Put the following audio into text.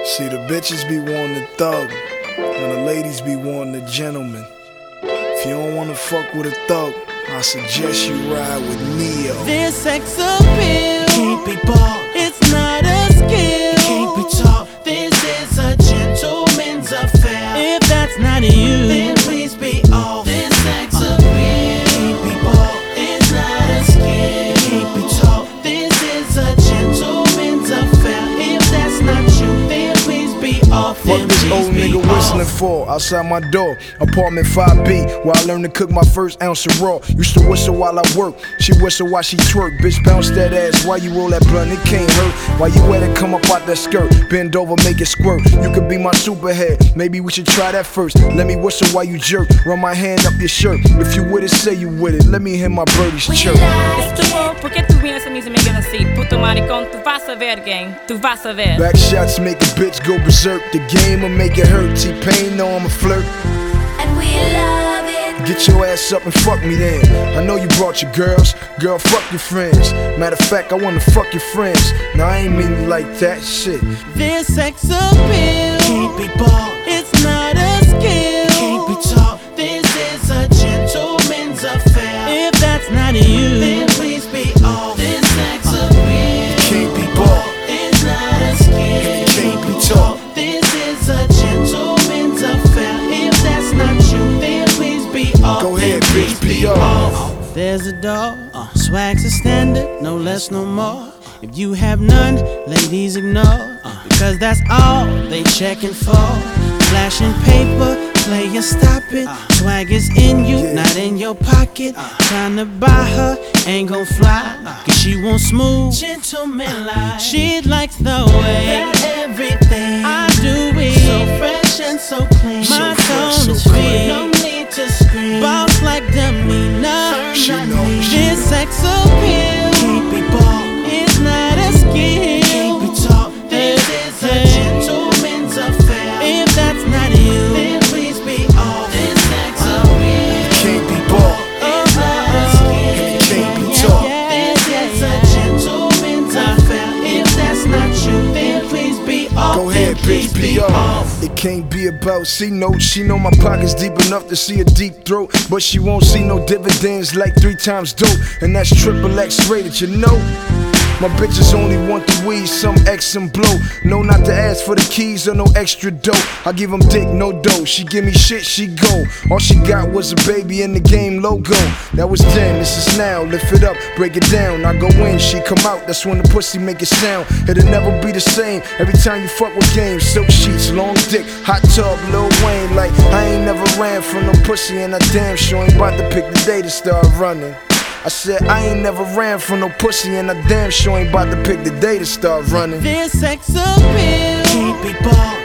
See, the bitches be wanting the thug, and the ladies be wanting the gentleman. If you don't wanna fuck with a thug, I suggest you ride with Neo. This sex appeal can't be bought, it's not a skill, can't be taught. This is a gentleman's affair. If that's not you, then please be off. This sex appeal can't be bought, it's not a skill, can't be taught. This is a gentleman's affair. If that's not you, then please be off. Fuck this old nigga whistling for outside my door. Apartment 5B, where I learned to cook my first ounce of raw. Used to whistle while I work, she whistle while she twerk. Bitch, bounce that ass while you roll that blunt, it can't hurt. While you wet it, come up out that skirt. Bend over, make it squirt. You could be my superhead, maybe we should try that first. Let me whistle while you jerk, run my hand up your shirt. If you with it, say you with it, let me hear my birdies chirp. Estuvo, ¿por qué tu vida se me así? Puto maricón, tu vas a ver, gang, tu vas a ver. Back shots make a bitch go berserk. The game will make it hurt. T-Pain know I'm a flirt. And we love it. Get your ass up and fuck me then. I know you brought your girls. Girl, fuck your friends. Matter of fact, I wanna fuck your friends. Now I ain't mean it like that shit. this sex appeal Can't be bought, it's not a skill, can't be taught. This is a gentleman's affair. if that's not you, Then please be off. This sex appeal Can't be bought, it's not a skill, can't be taught. This is a gentleman's affair. If that's not you, then please be off. Go ahead, Then bitch, please be off. there's a door, swag's a standard, no less, no more. If you have none, ladies ignore, because that's all they checking for. Flashing paper, player stop it. Swag is in you, not in your pocket. Trying to buy her, ain't gon' fly, cause she won't smooth. gentleman like She likes the way that everything I do so it. fresh and so clean. My fresh, tone is so free. No need to scream. Boss like Demeanor. She know, This sex appeal Can't be bought, it's not a can't skill. be taught. This is a gentleman's affair. If that's not you, Then please be off. This sex appeal Can't be bought, it's not a skill, can't be taught. This is a gentleman's affair. If that's not you, then please be off. Go ahead, Then please bitch, be off. It can't be about C-notes. She know my pocket's deep enough to see a deep throat, but she won't see no dividends like 3 times dope, and that's triple X rated, you know. My bitches only want the weed, some X and blow. No, not to ask for the keys or no extra dough. I give them dick, no dough. She give me shit, she go. All she got was a baby in the game logo. That was then, this is now. Lift it up, break it down. I go in, she come out. That's when the pussy make it sound. It'll never be the same every time you fuck with games. Silk sheets, long dick, hot tub, Lil Wayne. Like I ain't never ran from no pussy, and I damn sure ain't about to pick the day to start running. I said I ain't never ran from no pussy, and I damn sure ain't about to pick the day to start running. this sex appeal Can't be bought,